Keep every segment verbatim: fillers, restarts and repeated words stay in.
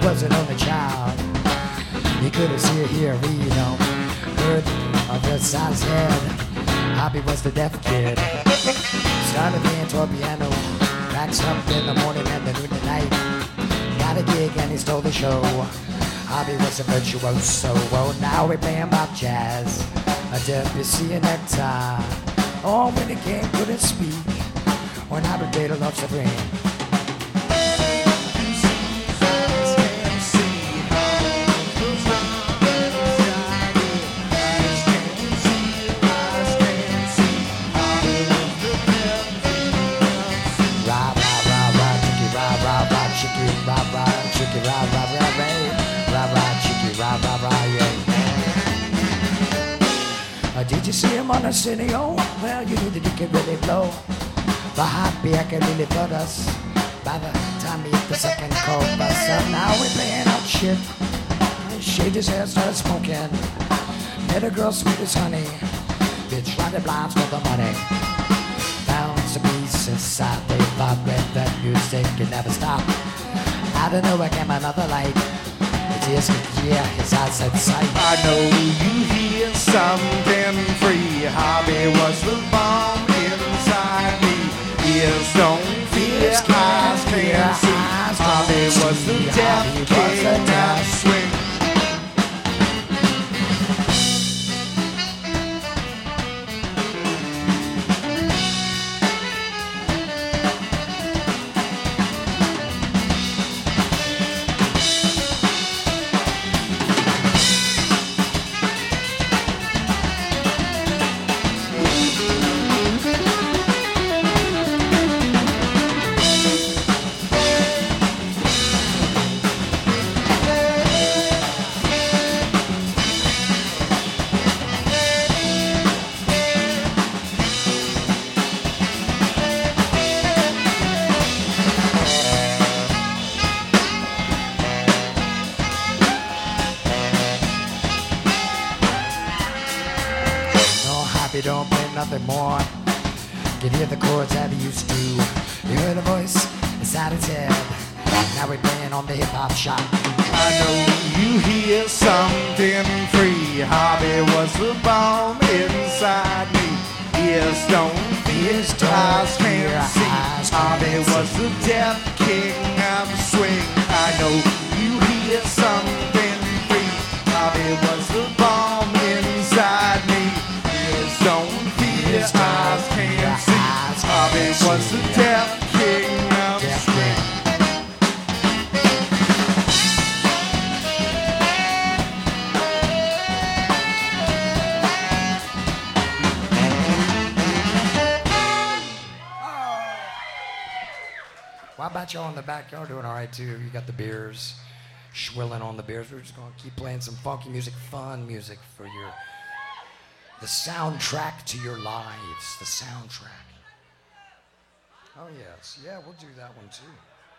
was an only child. He couldn't see or hear, read, um, heard of the size head. Hobby was the deaf kid. Started playing toy piano. Cracks up in the morning and the noon at night. Got a gig and he stole the show. Hobby was a virtuoso. Oh, now we playing about jazz. A Debussy and necktie. Oh, when he came, couldn't speak. When I would play the Love Supreme. Uh, did you see him on the stereo? Well, you knew that he could really blow. The Hobby I could really put us. By the time he hit the second chorus, so now we're playing out shit. He shaved his hair, started smoking. Met a girl sweet as honey. Bitch riding blinds for the money. Found some peace inside. They vibrate that music can never stop. I don't know, I came another light. It's his, yeah, his eyes at sight. I know you hear something free. Hobby was the bomb inside me. Ears don't fear, eyes can't see. Hobby was the deaf king of swing. He don't play nothing more. Can hear the chords that he used to. You heard a voice inside his head. Now we're playing on the hip-hop shop. I know you hear something free. Hobby was the bomb inside me. Ears don't fear, eyes can't see. Hobby was the deaf king of swing. I know you hear something free. Hobby was the bomb inside me. Don't fear, eyes can't see. Hobby was the deaf king of swing. Well, how about y'all in the back? Y'all doing all right too. You got the beers, swilling on the beers. We're just gonna keep playing some funky music, fun music for your. The soundtrack to your lives, the soundtrack. Oh yes, yeah, we'll do that one too.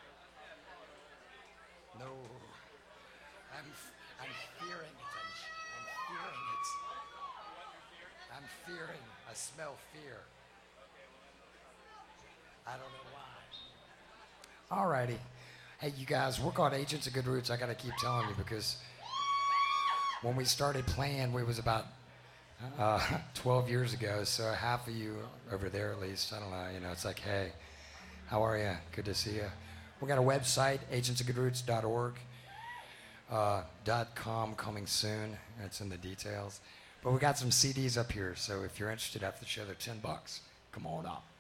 No, I'm, I'm fearing it, I'm, I'm fearing it. I'm fearing, I smell fear. I don't know why. Alrighty, hey you guys, we're called Agents of Good Roots. I gotta keep telling you because when we started playing, we was about Uh, twelve years ago, so half of you over there at least, I don't know, you know, it's like, hey, how are you? Good to see you. We got a website, agents of good roots dot org, uh, .com coming soon. It's in the details. But we got some C Ds up here, so if you're interested after the show, they're ten bucks. Come on up.